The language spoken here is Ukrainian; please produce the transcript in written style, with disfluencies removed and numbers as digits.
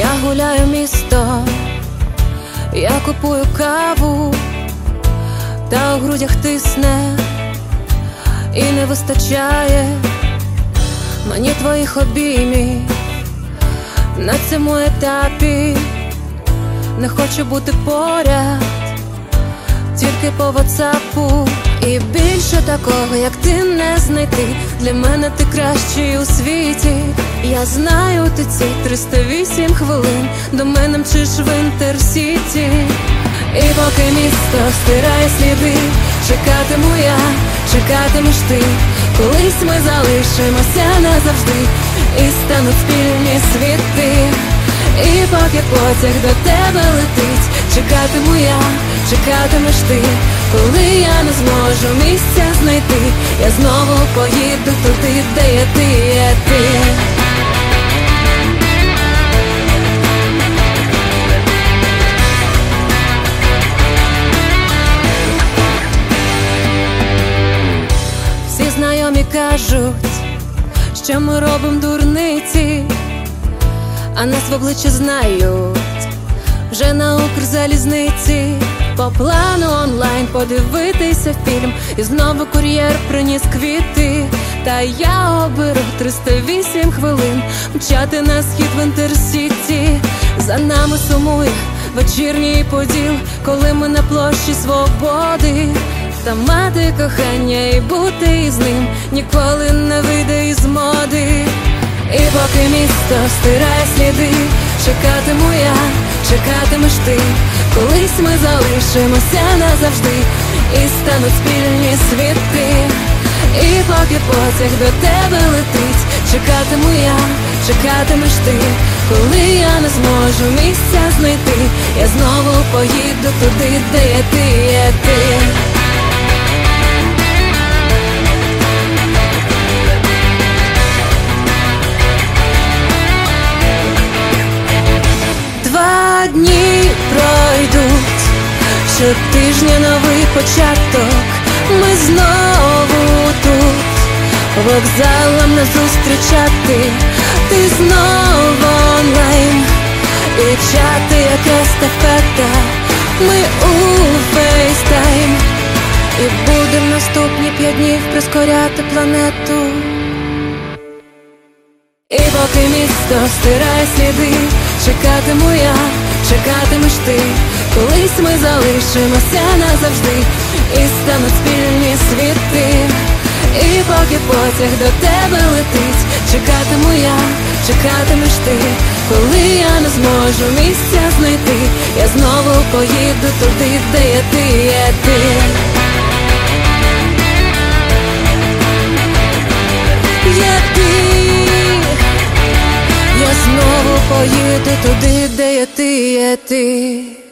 гуляю місто, я купую каву, та у грудях тисне і не вистачає мені твоїх обіймів. На цьому етапі не хочу бути поряд, тільки по ватсапу. І більше такого, як ти, не знайти. Для мене ти кращий у світі. Я знаю, ти ці 308 хвилин до мене мчиш в Інтерсіті. І поки місто стирає сліди, чекатиму я, чекатимеш ти. Колись ми залишимося назавжди і стануть спільні світи. І поки потяг до тебе летить, чекатиму я, чекатимеш ти. Коли я не зможу місця знайти, я знову поїду туди, де є ти, є ти. Всі знайомі кажуть, що ми робимо дурниці, а нас в обличчя знають вже на Укрзалізниці. По плану онлайн подивитися фільм, і знову кур'єр приніс квіти. Та я оберу 308 хвилин мчати на схід в Інтерсіті. За нами сумує вечірній Поділ, коли ми на площі Свободи. Та мати кохання і бути із ним ніколи не вийде із моди. І поки місто стирає сліди, чекатиму я, чекатимеш ти. Колись ми залишимося назавжди і стануть спільні світи. І поки потяг до тебе летить, чекатиму я, чекатимеш ти. Коли я не зможу місця знайти, я знову поїду туди, де є ти, є ти. Дні пройдуть, щотижня новий початок. Ми знову тут, вокзалом нас зустрічати. Ти знову онлайн, і чати, як естафета. Ми у фейстайм, і будем наступні 5 днів прискоряти планету. І поки місто стирає сліди, чекатиму я, чекатимеш ти. Колись ми залишимося назавжди і стануть спільні світи. І поки потяг до тебе летить, чекатиму я, чекатимеш ти. Коли я не зможу місця знайти, я знову поїду туди, де є ти, є ти. Є ти. Я знову поїду туди, де є ти, є ти.